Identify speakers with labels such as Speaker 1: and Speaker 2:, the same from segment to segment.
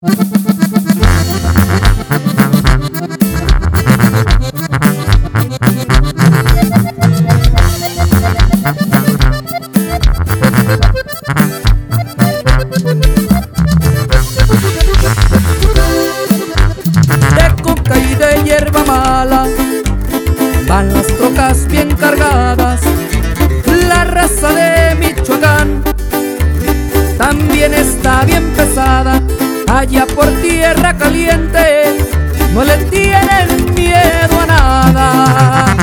Speaker 1: De coca y de hierba mala van las trocas bien cargadas. La raza de Michoacán también está bien pesada. Allá por tierra caliente no le tienen miedo a nada.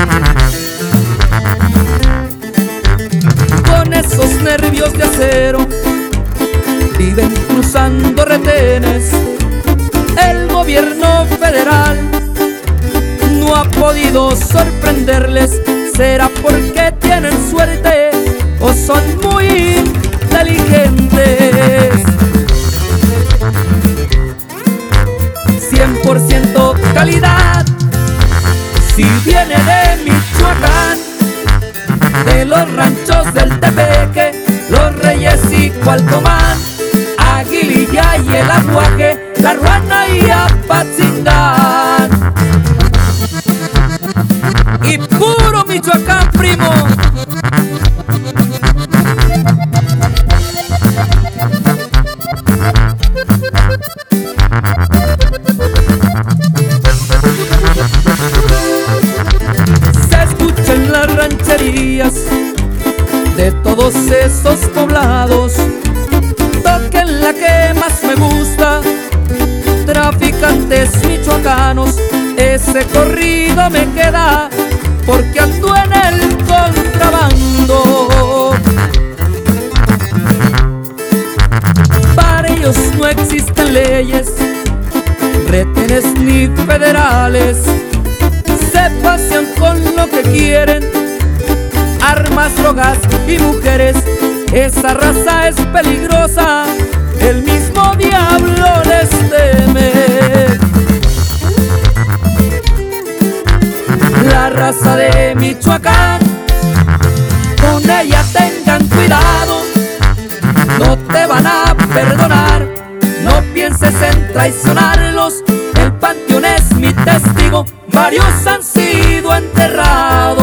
Speaker 1: Con esos nervios de acero viven cruzando retenes. El gobierno federal no ha podido sorprenderles. ¿Será porque tienen suerte o son muy inteligentes? 100% calidad, si viene de Michoacán, de los ranchos del Tepeque, Los Reyes y Cualcomán, Aguililla y el Aguaje, La Ruana y Apatzingán. Y puro Michoacán, primo. Se escuchan las rancherías de todos esos poblados. Toquen la que más me gusta, traficantes michoacanos. Ese corrido me queda porque ando en el contrabando. Para ellos no existen leyes, retenes ni federales. Se pasean con lo que quieren, armas, drogas y mujeres. Esa raza es peligrosa, el mismo diablo les teme. La raza de Michoacán, con ella tengan cuidado, no te van a perdonar. No pienses en traicionarlos, el panteón es mi testigo, varios han sido enterrados.